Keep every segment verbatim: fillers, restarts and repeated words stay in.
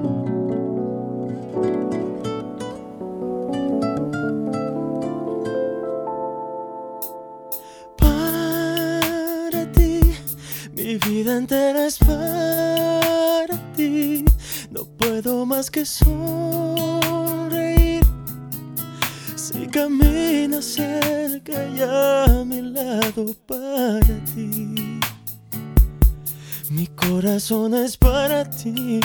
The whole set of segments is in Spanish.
Para ti, mi vida entera es para ti. No puedo más que sonreír si caminas cerca y a mi lado para ti. Mi corazón es para ti.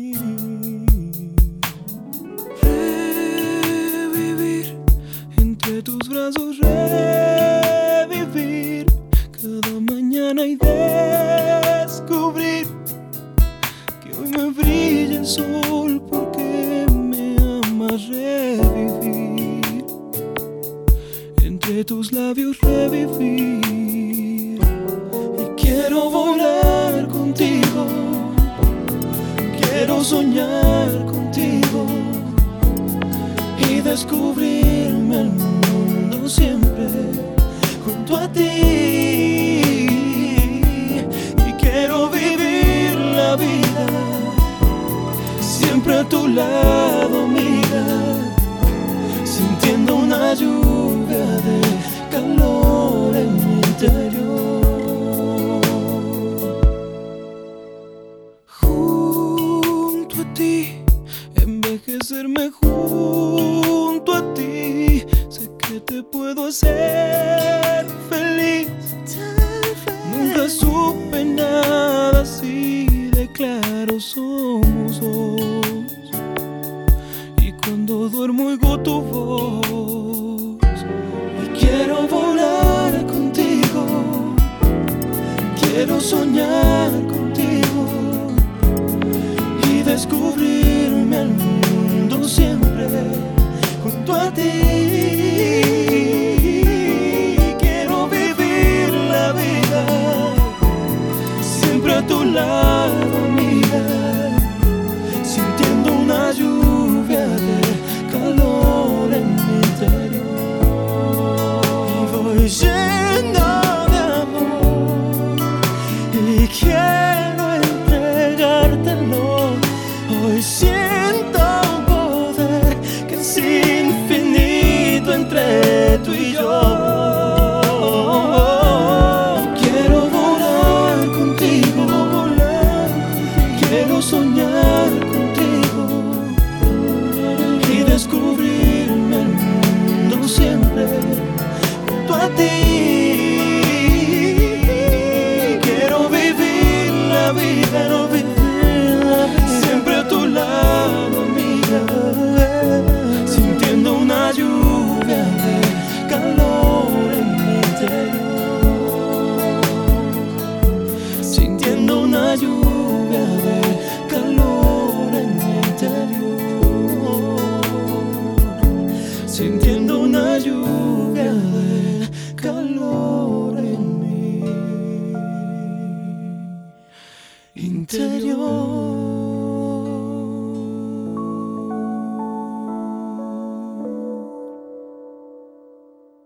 Revivir entre tus brazos, revivir cada mañana y descubrir que hoy me brilla el sol porque me amas. Revivir entre tus labios, revivir. Y quiero volar contigo, quiero soñar contigo y descubrirme el mundo siempre junto a ti. Y quiero vivir la vida siempre a tu lado, amiga, sintiendo una lluvia de calor en mi interior. Junto a ti, envejecerme junto a ti, sé que te puedo hacer feliz. Nunca supe nada así de claro somos dos. Y cuando duermo oigo tu voz. Y quiero volar contigo, quiero soñar contigo y descubrirme el mundo siempre junto a ti. Quiero vivir la vida siempre a tu lado, amiga, sintiendo una lluvia de calor en mi interior. Y voy lleno de amor y quiero entregártelo. Hoy siento un poder que es infinito entre tú y yo. Quiero volar contigo, quiero soñar